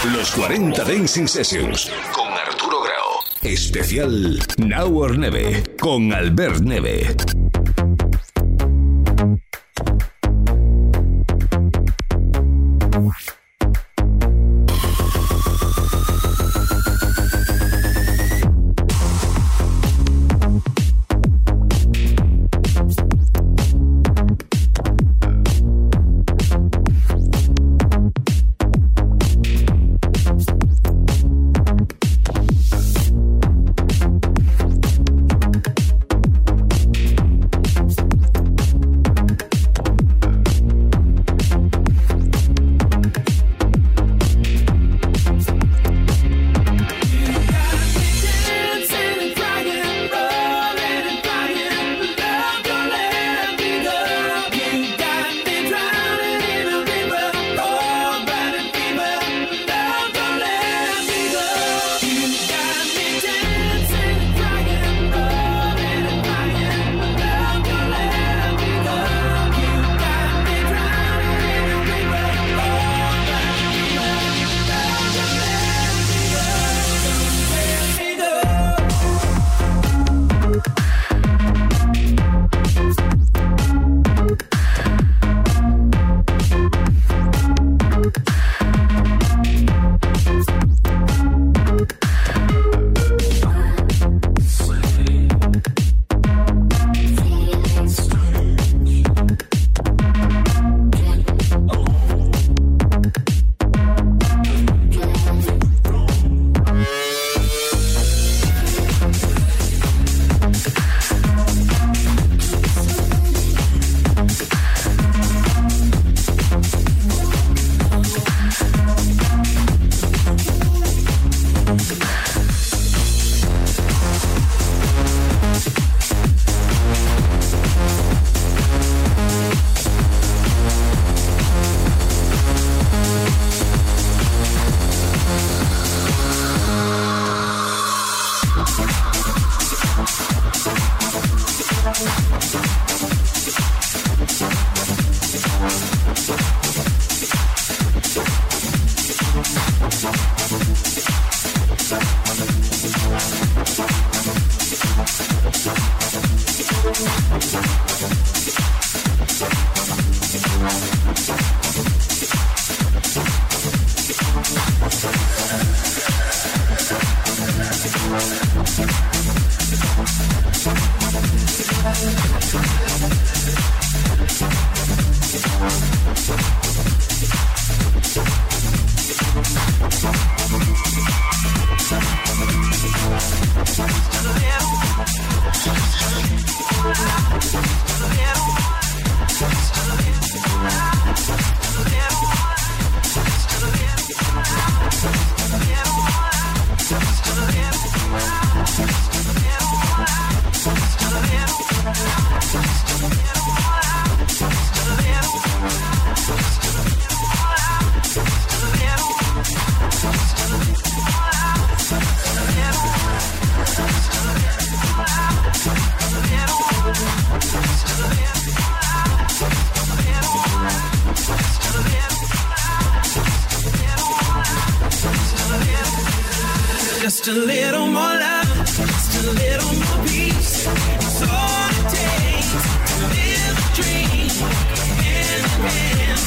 Los 40 Dancing Sessions con Arturo Grau. Especial Now or Never con Albert Neve. Just a little more love, just a little more peace. That's all it takes to live a dream. Hand in hand,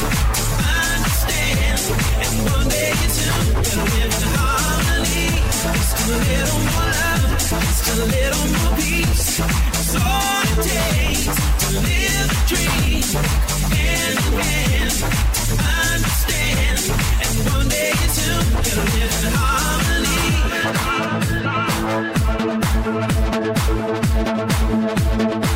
understand. And one day it's gonna live in harmony. Just a little more love, just a little more peace. That's all it takes to live a dream. Hand in hand, understand. And one day it's gonna live in harmony.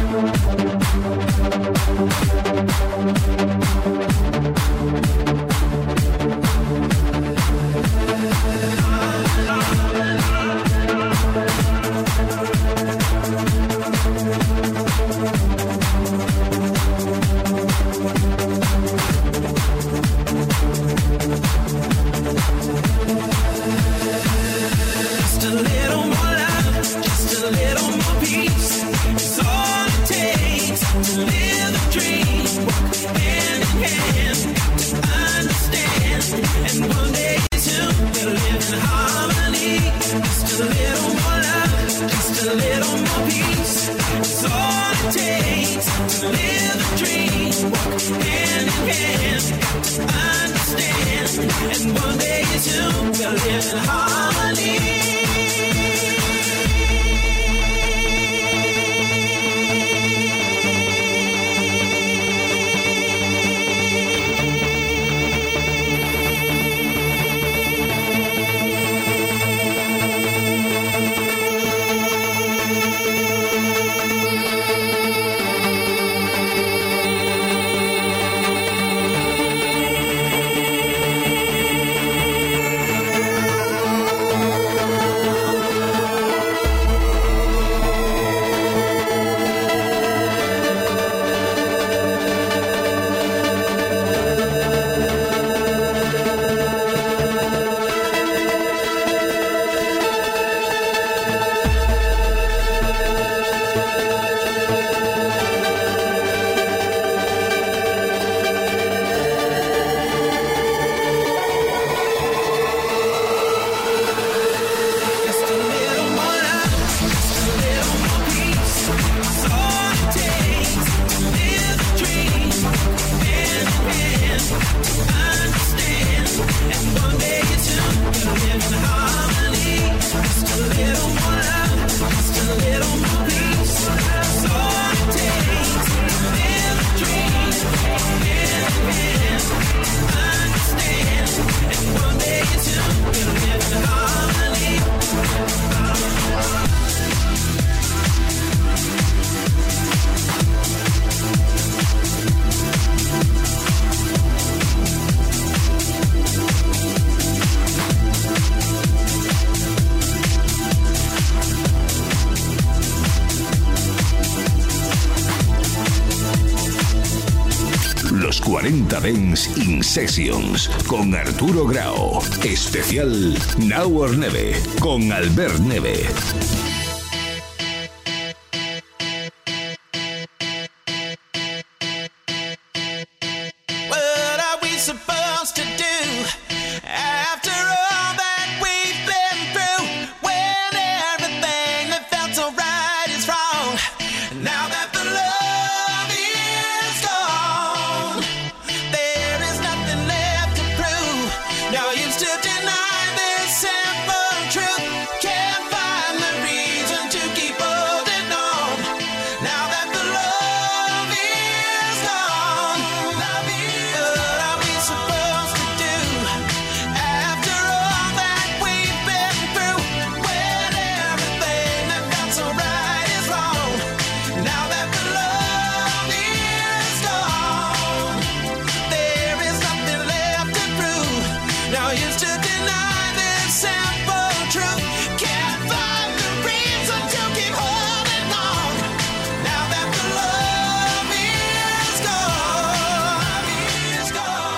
and one day you two will live in harmony. Los 40 Dance in Sessions con Arturo Grau. Especial Now or Never con Albert Neve. What are we supposed to do after all that we've been through? When everything that felt so right is wrong. Now that the love is gone, there is nothing left to prove. No use to deny this simple truth. Can't find the reason to keep holding on. Now that the love is gone, what are we supposed to do after all that we've been through? When everything that felt so right is wrong. Now that the love is gone, there is nothing left to prove. No use to deny this simple truth. Can't find the reason to keep holding on. Now that the love is gone, is gone.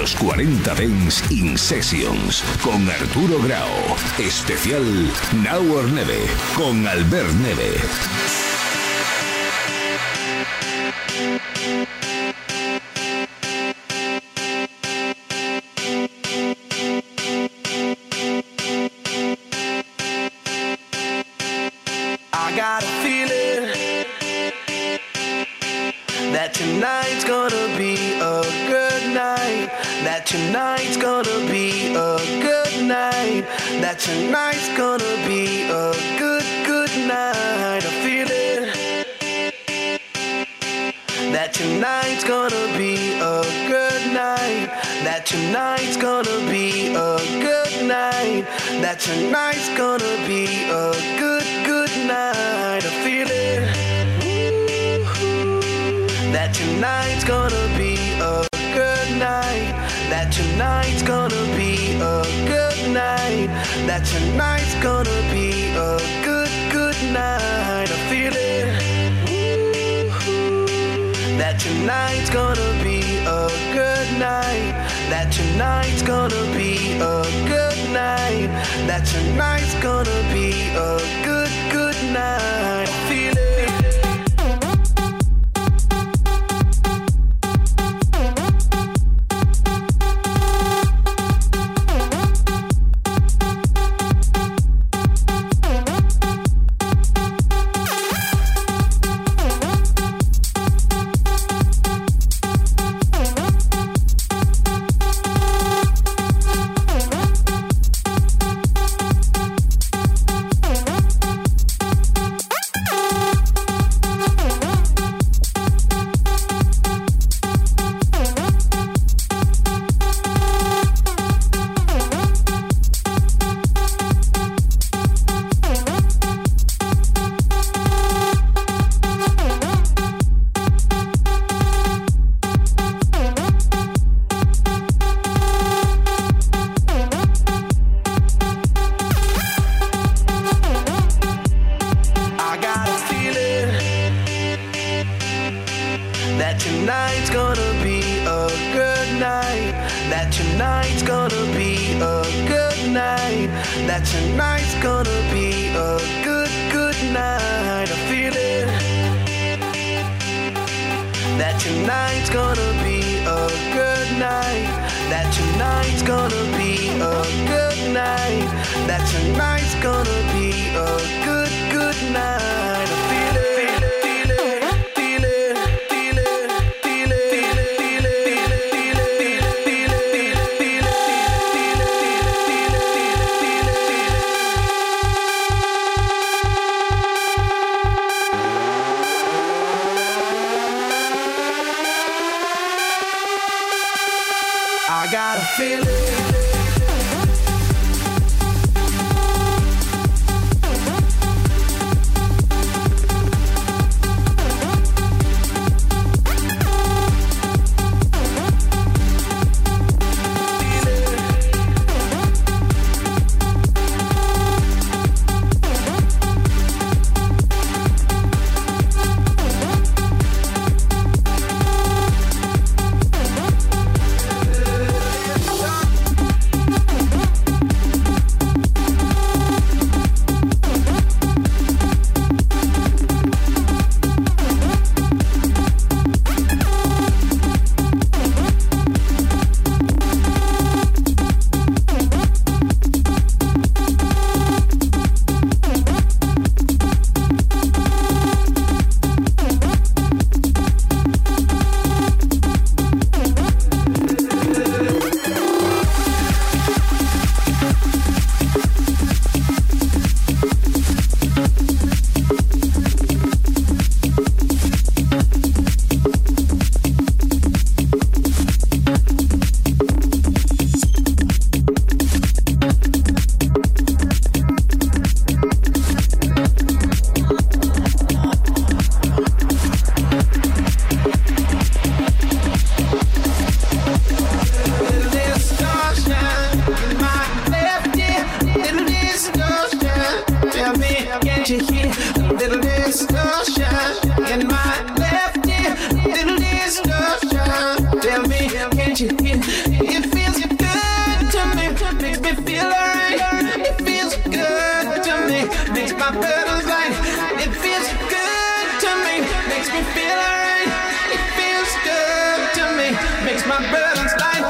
Los 40 Dance in Sessions con Arturo Grau. Especial Now or Never con Albert Neve. I got a feeling that tonight's gonna be a good night. That tonight's gonna be a good night. That tonight's gonna be a good night. I feel it. That tonight's gonna be a good night. That tonight's gonna be a good night. That tonight's gonna be a good night. I feel it. That tonight's gonna be a good night. That tonight's gonna be a good night. That tonight's gonna be a good night. I feel it. That tonight's gonna be a good night. That tonight's gonna be a good night. That tonight's gonna be a good night. I feel it. I got a feeling. Tell me, can't you hear? makes my burdens light.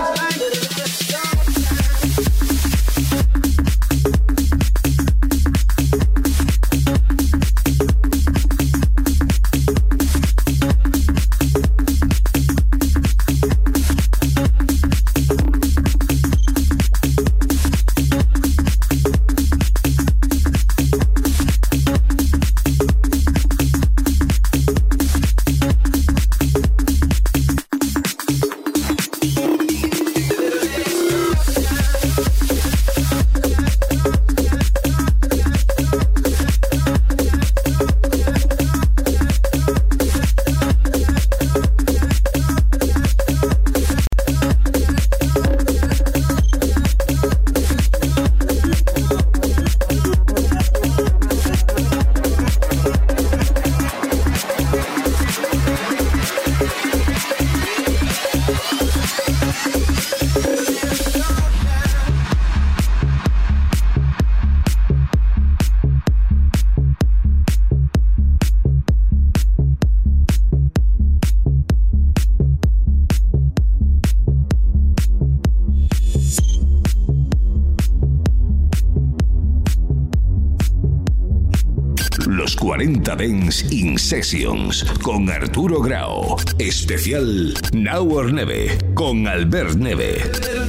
Los 40 Dance in Sessions con Arturo Grau. Especial Now or Never con Albert Neve. Little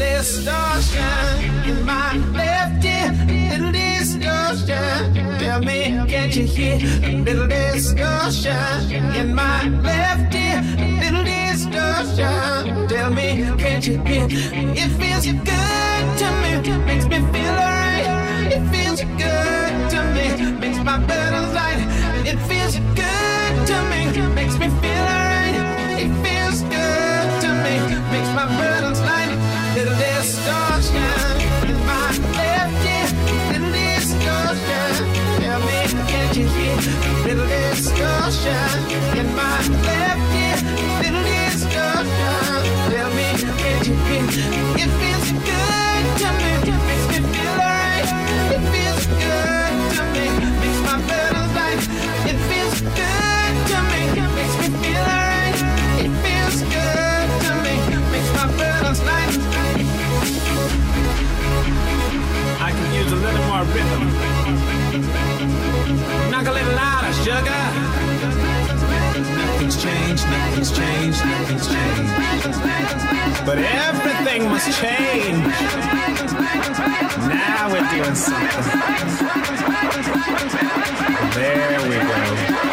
distortion in my left ear. Little distortion. Tell me, can't you hear? Little distortion in my left ear. Little distortion. Tell me, can't you hear? It feels good to me. Makes me feel alright. It feels good to me. Makes my burdens light. It feels good to me. Makes me feel alright. It feels good to me. Makes my burdens light. Little distortion in my left ear. Little distortion. Tell me, can't you hear? Little distortion in my left ear. Little distortion. Tell me, can't you hear? It feels good to me. Makes me feel alright. It feels good to me. Makes my burdens light. It feels good to me. Makes me feel alright. It feels good to me. Makes my burdens light. I can use a little more rhythm. Knock a little louder, sugar. Nothing's changed, nothing's changed, nothing's changed. But everything must change. Now we're doing something. There we go.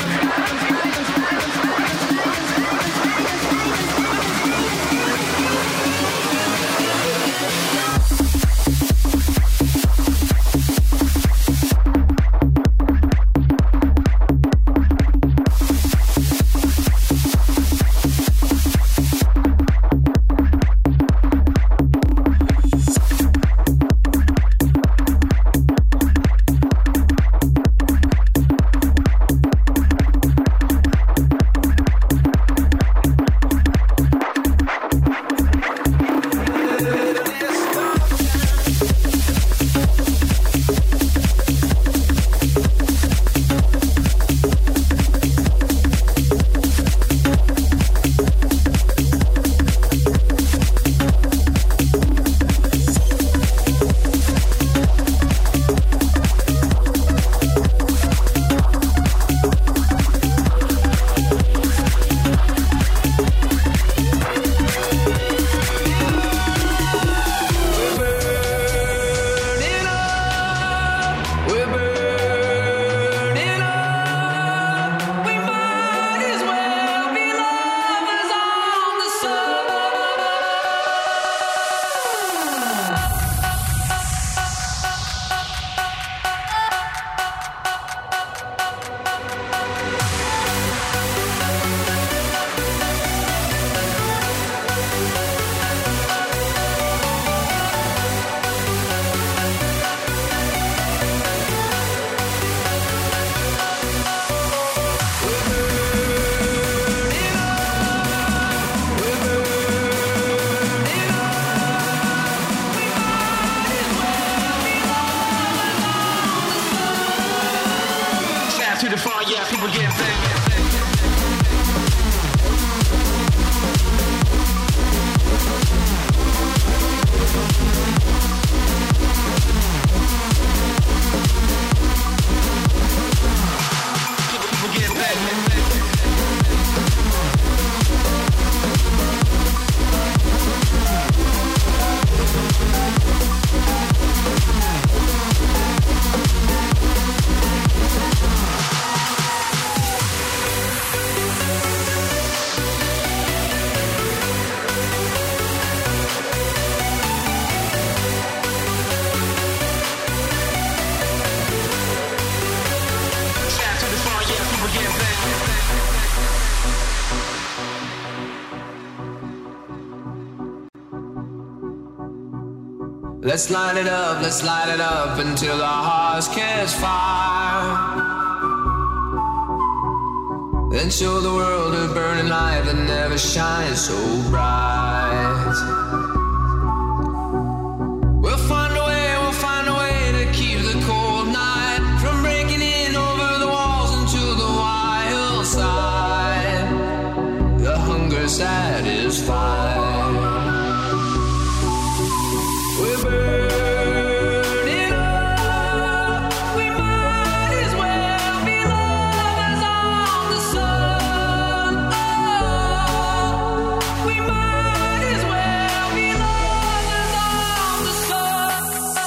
Let's light it up until our hearts catch fire. Then show the world a burning light that never shines so bright. We'll find a way to keep the cold night from breaking in over the walls into the wild side. The hunger satisfied. We're burning up. We might as well be lovers on the sun. Oh, we might as well be lovers on the sun.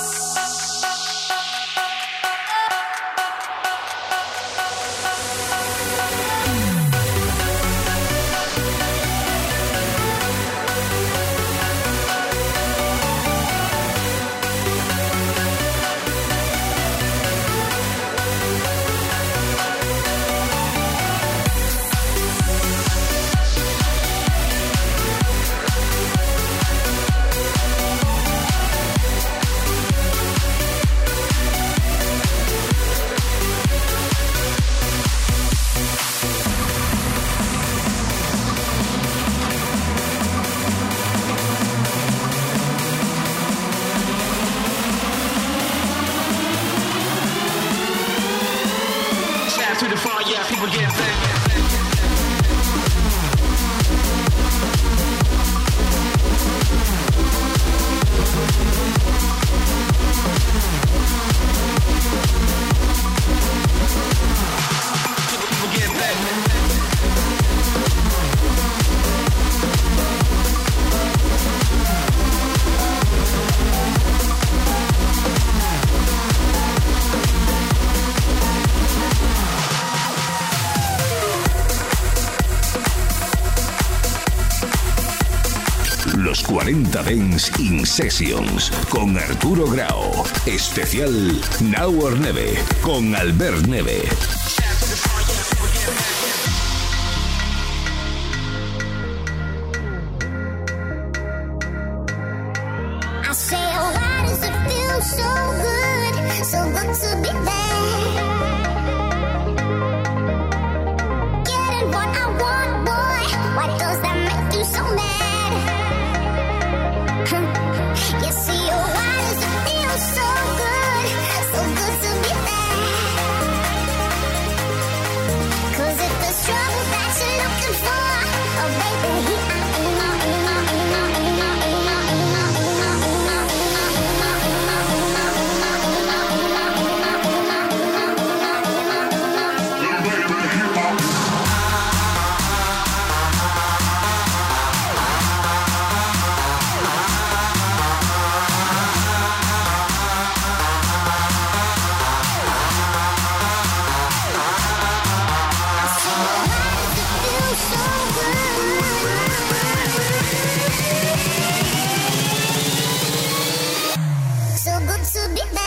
Shout to the far, yeah, people get back. Los 40 Dance in Sessions con Arturo Grau. Especial Now or Never con Albert Neve. I say, oh, why does it feel so good to be there? Getting what I want, boy, why does that make you so mad? You see, oh, why does it feel so good to be there? 'Cause if there's trouble that you're looking for, oh baby, here I am. So good to be there.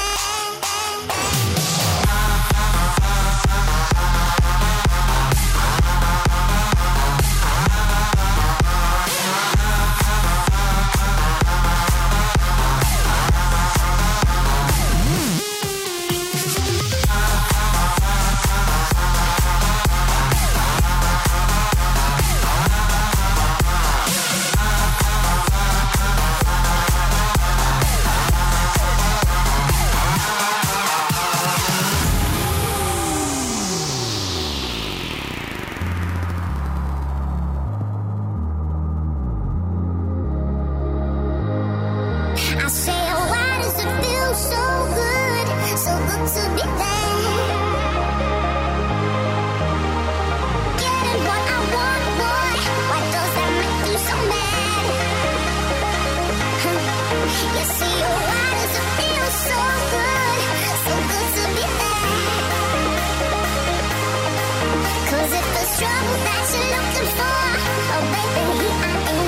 I say, oh, why does it feel so good to be there? Getting what I want, boy, why does that make you so mad? You see, oh, why does it feel so good to be there? 'Cause if there's trouble that you're looking for, oh baby, here I am.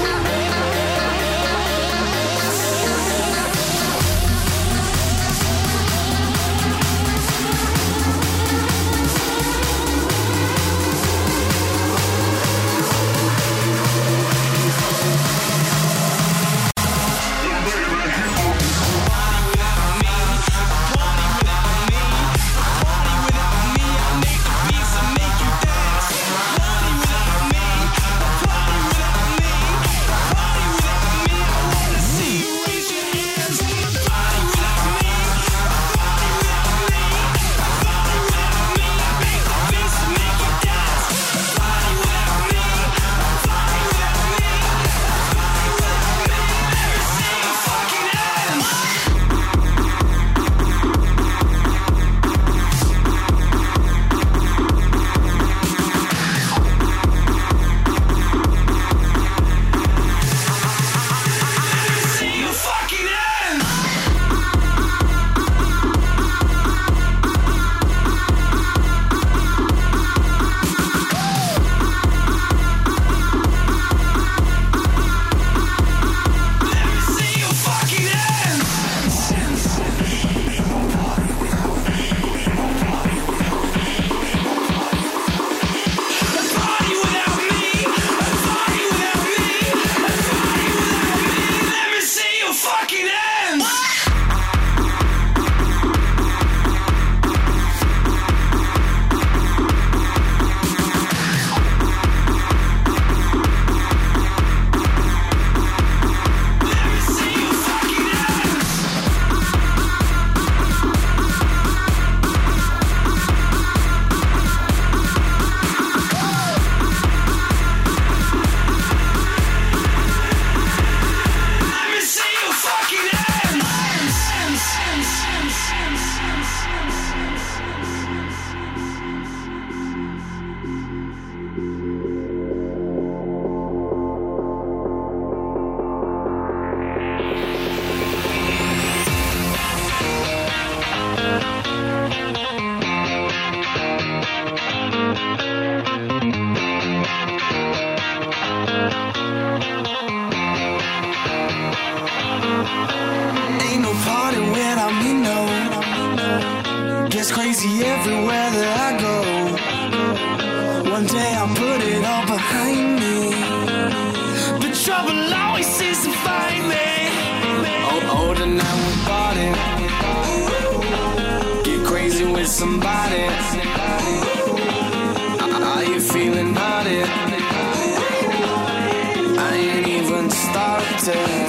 crazy everywhere that I go. One day I'll put it all behind me, but trouble always seems to find me. Older now we're party, get crazy with somebody. Are you feeling naughty? I ain't even started.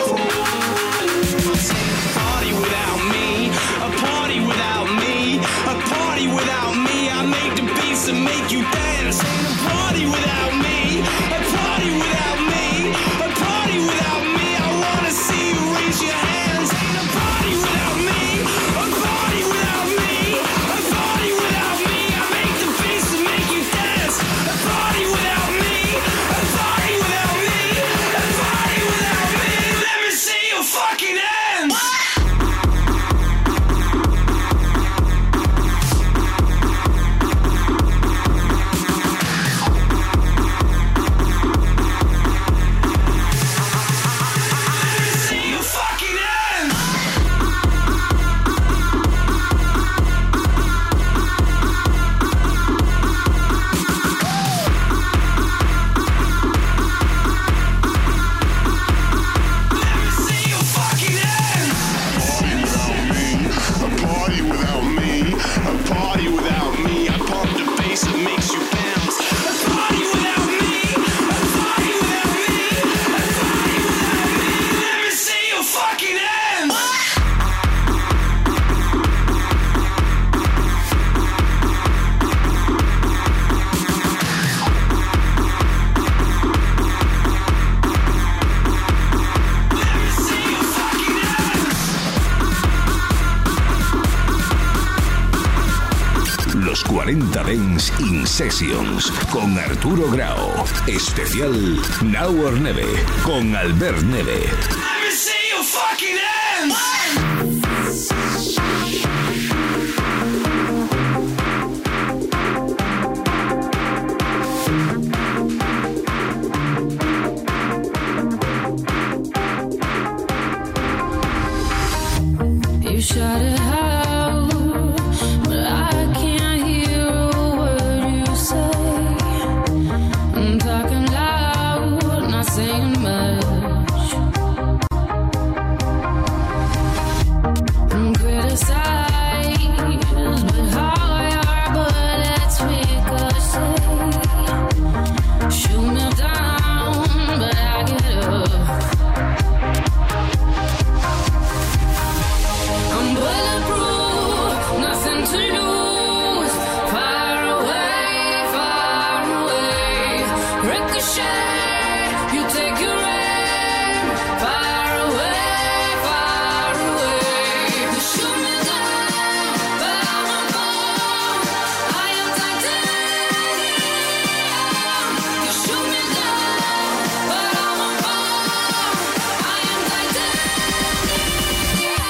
Party without me, a party without me, a party without me. I make the beats and make you dance. Ain't a party without me, a party without me, a party without me. I wanna see you raise your hands. Ain't a party without me, a party without me, a party without me. I make the beats and make you dance. A party without me, a party without me, a party without me. Let me see your fucking hands. Los 40 Dance In Sessions con Arturo Grau. Especial Now or Never con Albert Neve. Let me see your fucking hands. You shut it out, but I can't hear a word you say. I'm talking loud, not saying much. I'm criticized, but how your bullets ricochet. Shoot me down, but I get up. I'm bulletproof, nothing to lose. Far away, ricochet. You take your aim. Far away. You shoot me down, but I won't fall. I am titanium. You shoot me down, but I won't fall. I am titanium.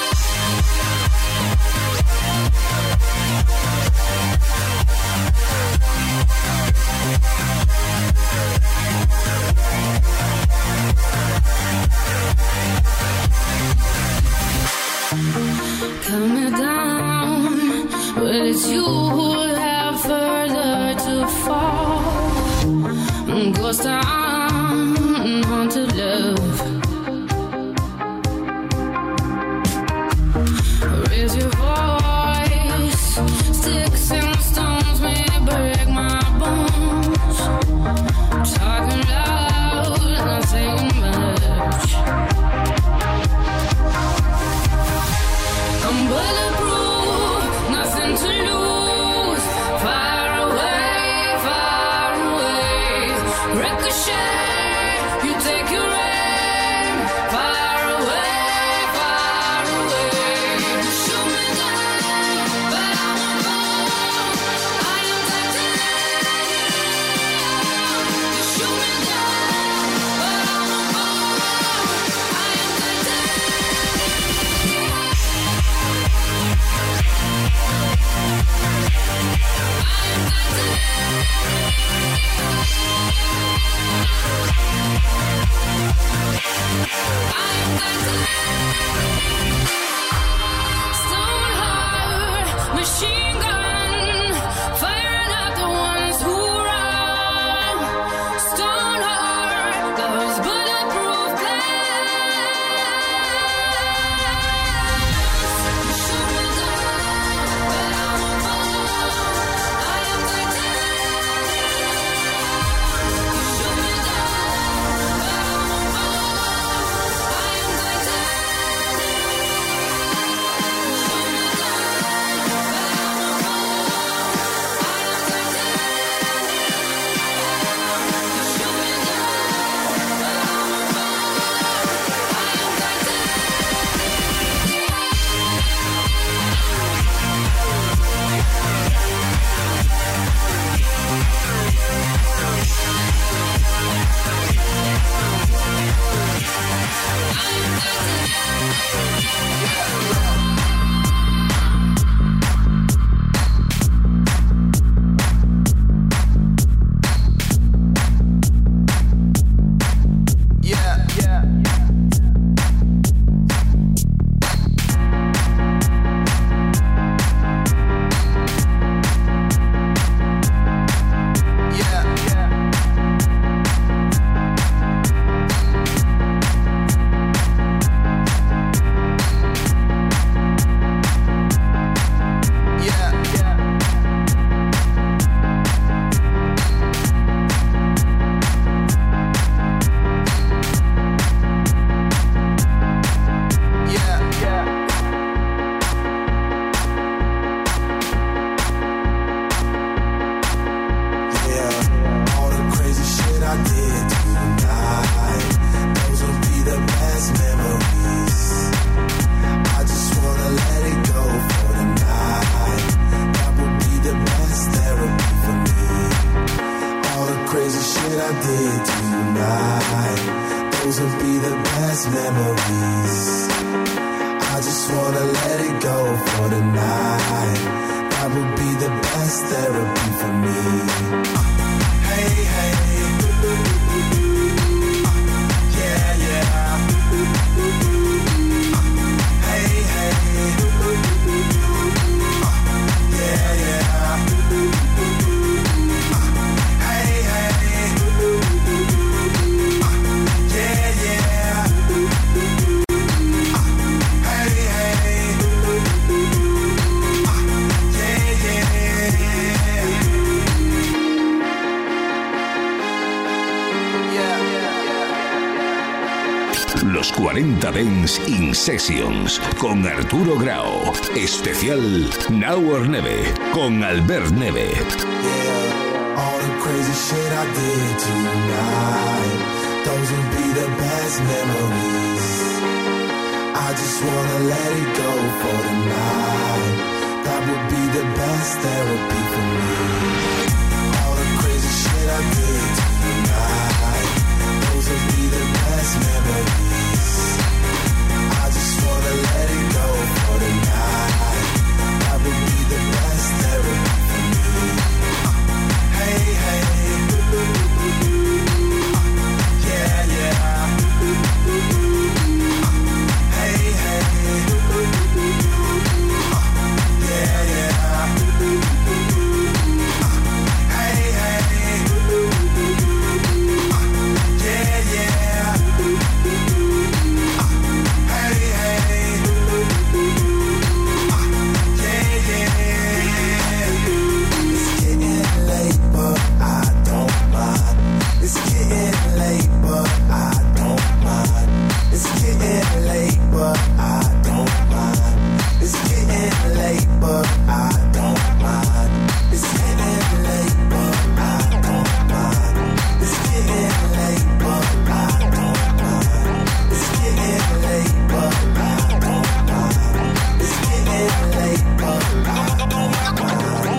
Cut me down, but it's you who have further to fall. Ghost town, haunted love. Raise your voice, sticks and stones may break my bones. Talking loud, not saying much. I'm bulletproof, nothing to lose. best memories. I just wanna let it go for the night. That would be the best therapy for me. Hey, hey. Yeah, yeah. Hey, hey. Yeah, yeah. Hey, hey. Yeah, yeah. Hey, hey. Los 40 Dance in Sessions con Arturo Grau. Especial Now or Never con Albert Neve. Yeah, all the crazy shit I did tonight, those would be the best memories. I just wanna let it go for the night. That would be the best therapy for me. All the crazy shit I did tonight, those would be the best memories. I just wanna let it go for the night. That would be the best therapy for me. Hey, hey. Yeah, yeah. Hey, hey. Yeah, yeah. Hey, hey. Yeah, yeah. Hey, hey. Yeah, yeah. It's getting late, but I don't mind. It's getting late, but I don't mind. It's getting late, but I don't mind. It's getting late, but I don't mind. It's getting late, but I don't mind. It's getting late, but I don't mind. It's getting late, but I don't mind. It's getting late, but I don't mind.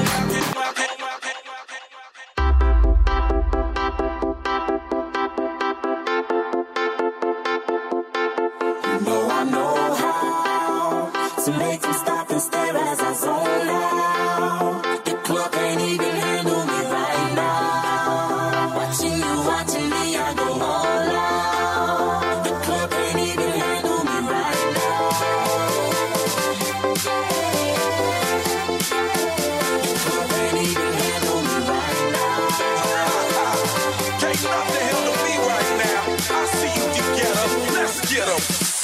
I know how to make them stop and stare as I zone out. The clock ain't even handle me right now. Watching me, I go all out. The clock ain't even handle me right now. The clock ain't even handle me right now. Can't nothing handle me right now. I see you together. Let's get 'em.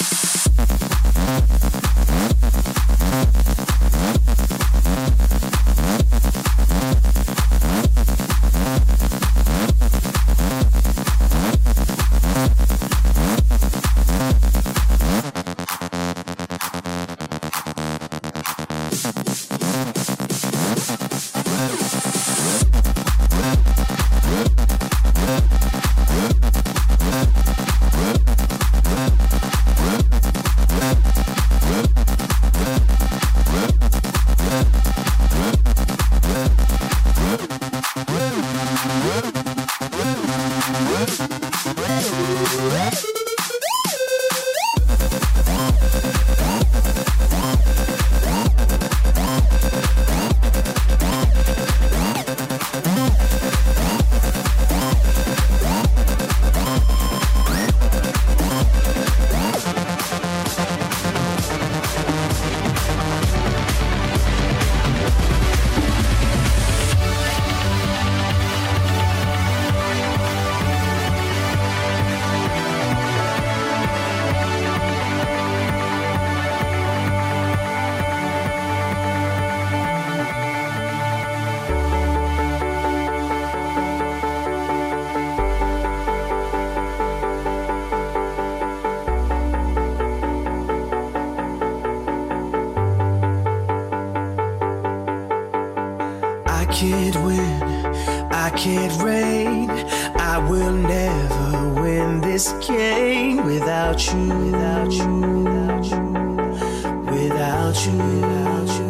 can't win, I can't reign. I will never win this game without you, without you, without you, without you, without you.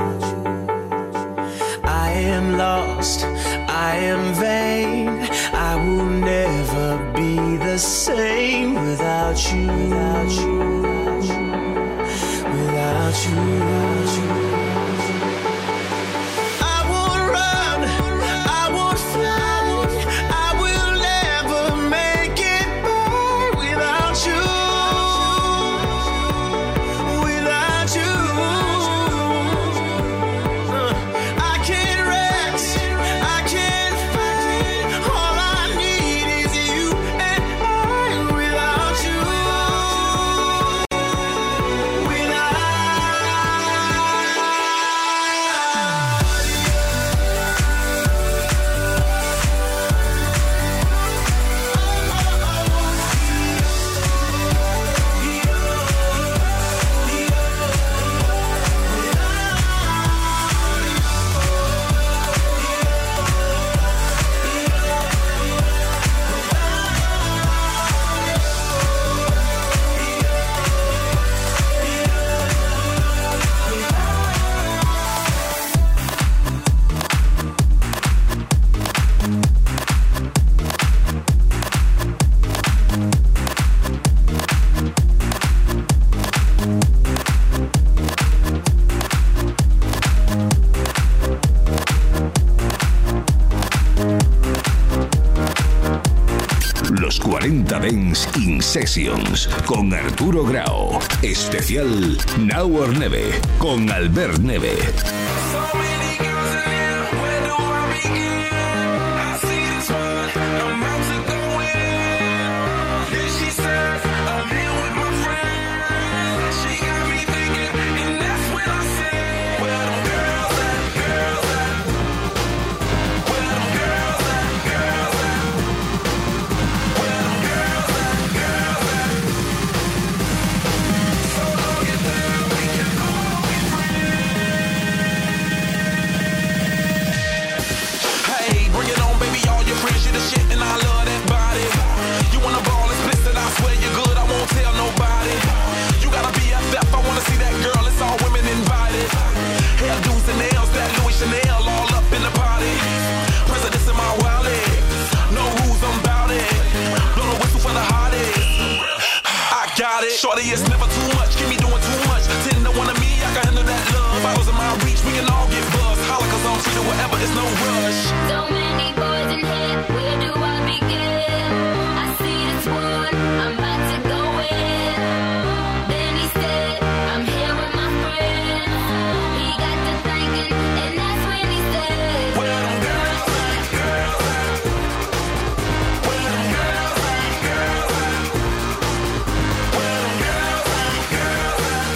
I am lost, I am vain. I will never be the same without without you, without you. I would run, I would fly, I will never make it by without you, without you. I can't rest, I can't fight. All I need is you and I without you, without. Los 40 Dance in Sessions con Arturo Grau. Especial Now or Never con Albert Neve. So many girls in here, where do I begin? I see this one, I'm about to go in. Then she says, I'm here with my friend. She got me thinking, and that's when I say, where them girls at, girls at? Where them girls at, girls at? Where them girls at, girls at? So don't get down, we can all be Hey, bring it on, baby, all your friends, you the shit, and I love that body. You wanna ball explicit, I swear you're good, I won't tell nobody. You gotta be FF, I wanna see that girl, it's all women invited. Hairdos and nails, that Louis Chanel, all up in the party. Presidents in my wallet, no rules, I'm bout it. Blow the whistle for the hottest. I got it. Shorty, it's never too much, keep me doing too much. 10 to 1 of me, I can handle that love. Bottles in my reach, we can all get buzzed. Holla, cause I'm treated whatever, it's no rush. So many boys in here, where do I begin? I see this one, I'm about to go in. Then he said, I'm here with my friend. He got to thinking, and that's when he said, Where them girls at, girls at? Where them girls at, girls at? Where them girls at, girls at?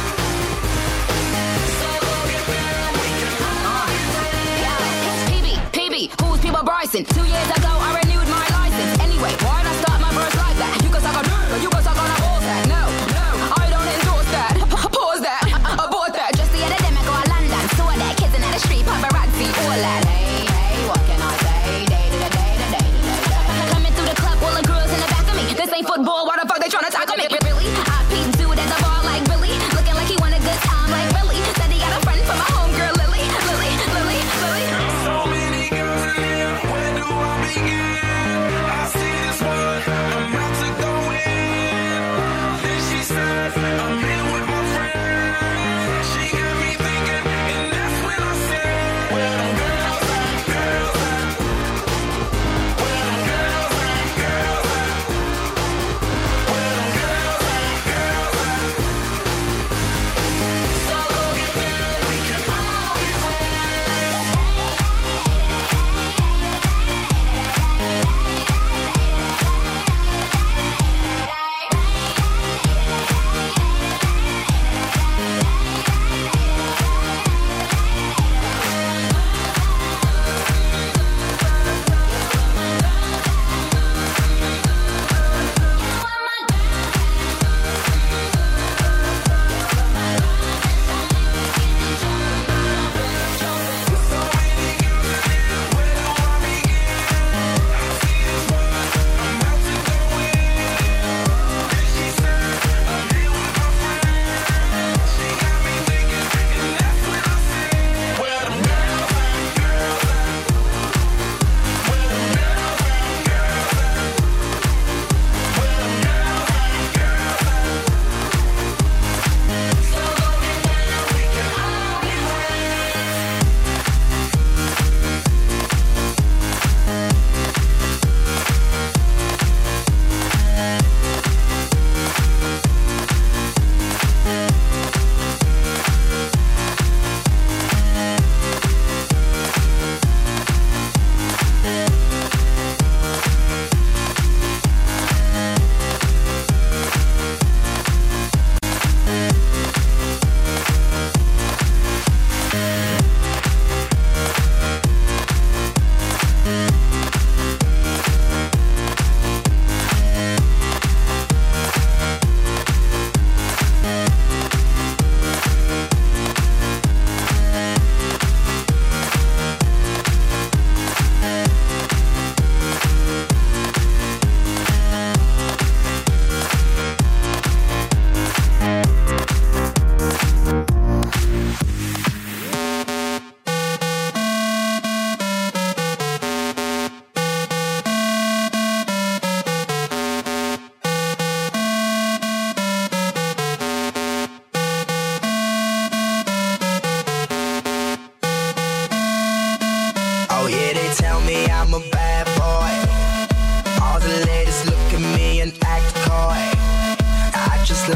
So go get down, we can all be PB, who's People Bryson? 2 years ago, I renewed my license. Anyway, why'd I start my verse like that? You can suck on or you can suck on a horse that. No, I don't endorse that. Pause that, abort that. Just the other day, I go to London. Saw that kids in the street, paparazzi, all that. Hey, what can I say? Day to day. Coming through the club, all the girls in the back of me. This ain't football, why the fuck they tryna tackle me? Really? I peeped dude at the bar like Billy. Looking like he want a good time like Billy. Said he got a friend from my homegirl Lily. So many girls in here, where do I begin? I see this one, I'm about to go in. Then she says, I'm here with my friend. She got me thinking, and that's when I say, where them girls at, girls at? Where them girls at, girls at? Where them girls at, girls at?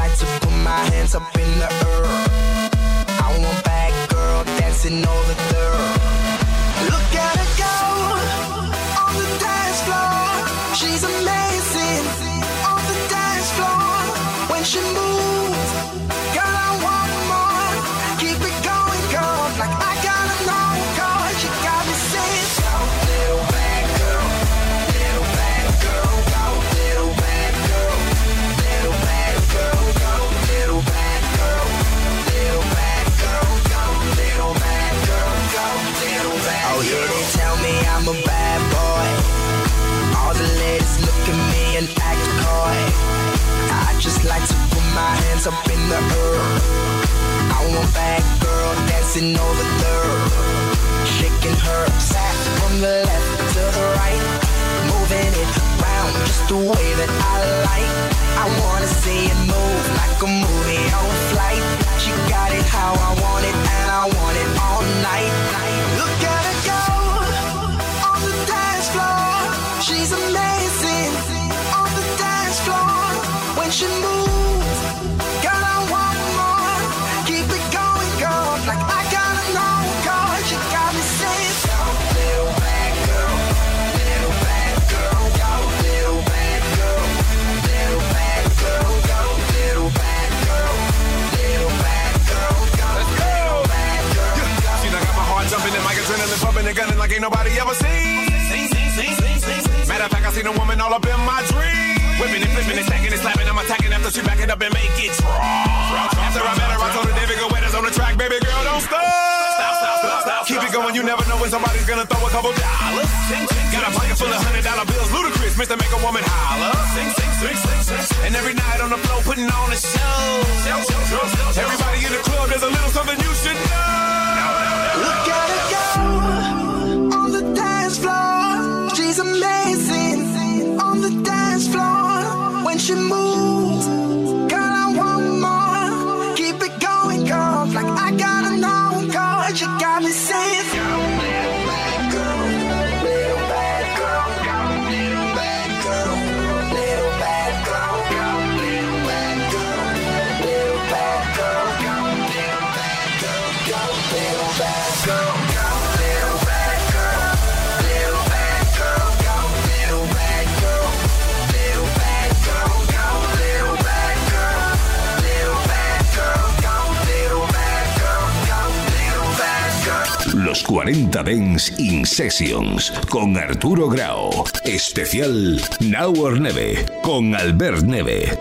like to put my hands up in the air. I want bad girl dancing all the dirt. Look at her go on the dance floor. She's amazing on the dance floor. When she moves, girl, I want more. Keep it going, girl, like I gotta know, cause you got me saying, go, little bad girl, little bad girl, go, little bad girl, little bad girl, go, little bad girl, little bad girl, go, little bad girl, go, little bad girl. Oh yeah, they tell me I'm a bad boy. All the ladies look at me and act coy. I just like to put my hands up in the air. I want bad girl dancing over there, shaking her sack from the left to the right, moving it round just the way that I like. I wanna see it move like a movie on flight. She got it how I want it, and I want it all night. Look at her go on the dance floor. She's amazing on the dance floor. When she moves, girl, I want more. Keep it going, girl, like I gotta know, cause you got me saying, go, little bad girl, little bad girl, go, little bad girl, little bad girl, go, little bad girl, little bad girl, go, little bad girl, go. See, I got my heart jumping and my adrenaline pumping and gunning like ain't nobody ever seen. Matter of fact, I seen a woman all up in my dream. Whipping and flipping and stacking and slapping. I'm attacking after she back it up and make it drop. After I met her, I told her, David, go wetters on the track. Baby girl, don't stop. Keep it going, you never know when somebody's gonna throw a couple dollars. Got a pocket full of $100 bills, ludicrous, Mr. Make a Woman holler. And every night on the floor, putting on a show. Everybody in the club, there's a little something you should know. Look at her go on the dance floor. She's amazing on the dance floor. When she moves, girl, I want more. Keep it going, girl, like I gotta know, cause you got me saying, go, little bad girl, little bad girl, go, little bad girl, little bad girl, go, little bad girl, little bad girl, go, little bad girl, go, little bad girl, go, little bad girl, little bad girl, go, little bad girl, little bad girl, go, little bad girl, little bad girl, go, little bad girl, go, little bad girl. Los 40 Dance in Sessions con Arturo Grau. Especial Now or Never con Albert Neve.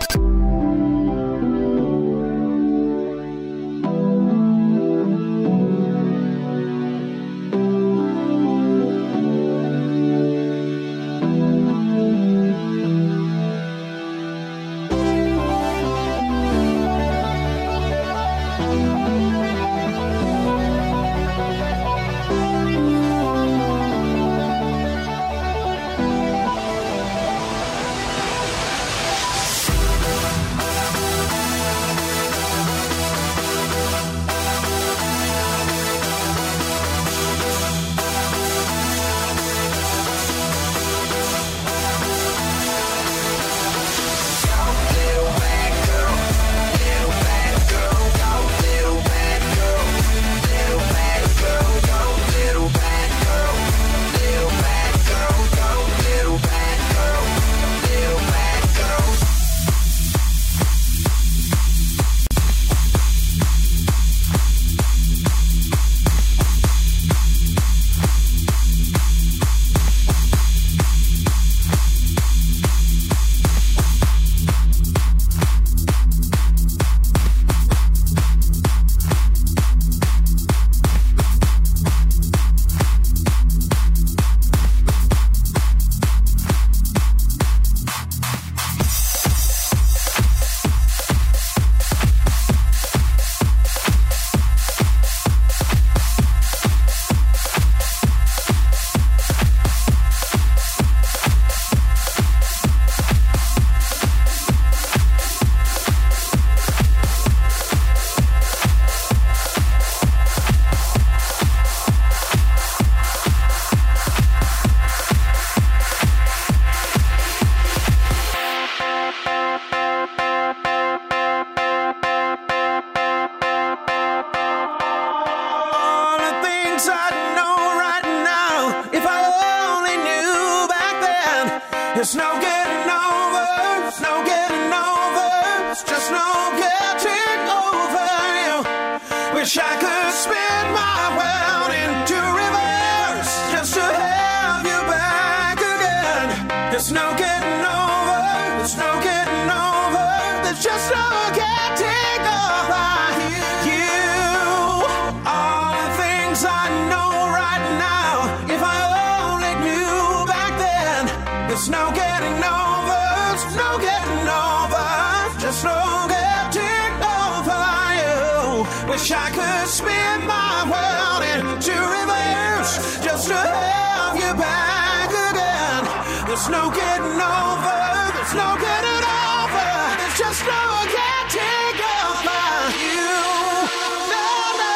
There's no getting over, no getting over, it's just no getting over you. Wish I could spin my world into reverse just to have you back again. There's no getting over, there's no getting over, there's just no getting over you. All the things I know right now, if I only knew back then. There's no getting over, there's no getting over, just no getting over you. Wish I could spin my world into reverse just to have you back again. There's no getting over, there's no getting over, there's just no getting over you. No, no.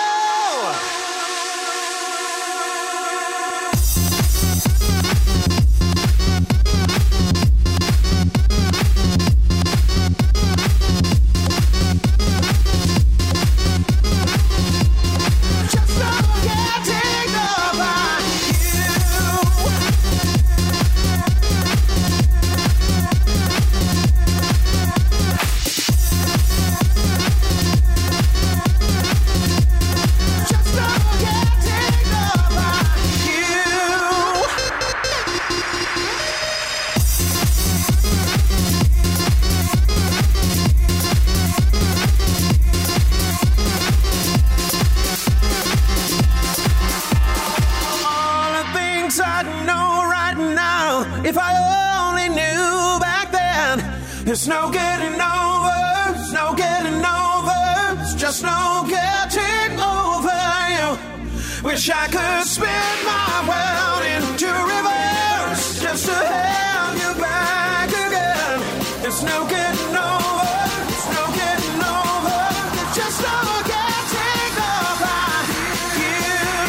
Just no getting over you. Just no getting over you. All the things I know right now, if I only knew back then. There's no getting over, there's no getting over, it's just no getting over you. Wish I could spin my world into reverse just to have you back again. There's no getting over, there's no getting over, there's just no getting over you.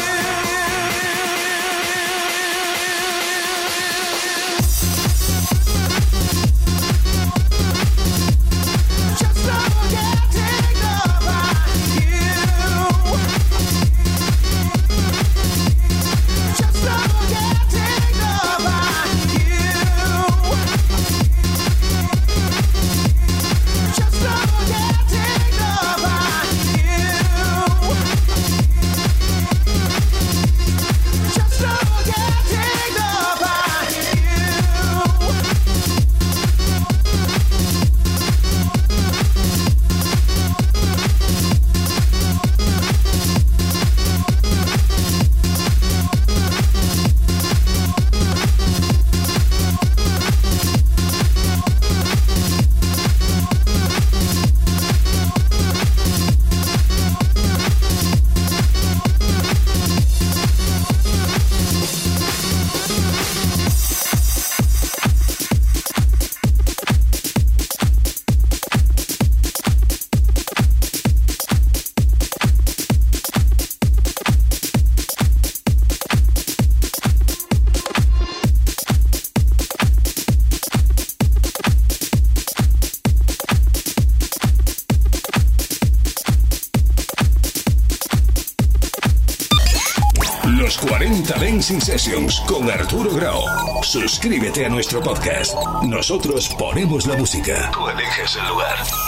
Just no getting over you. Just no getting over you. Just no getting over you. Just no getting over you. Los 40 Dancing Sessions con Arturo Grau. Suscríbete a nuestro podcast. Nosotros ponemos la música. Tú eliges el lugar.